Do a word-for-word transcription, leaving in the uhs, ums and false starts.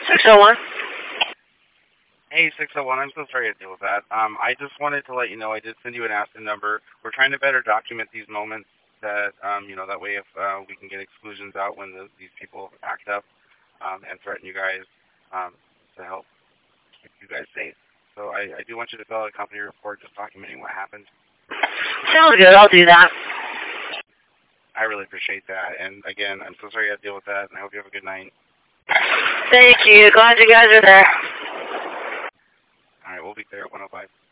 six oh one. Hey, six oh one, I'm so sorry to deal with that. Um, I just wanted to let you know I did send you an Aspen number. We're trying to better document these moments that, um, you know, that way if uh, we can get exclusions out when the, these people act up um, and threaten you guys um, to help keep you guys safe. So I, I do want you to fill out a company report just documenting what happened. Sounds good. I'll do that. I really appreciate that. And again, I'm so sorry you had to deal with that, and I hope you have a good night. Thank you. Glad you guys are there. All right, we'll be there at one oh five.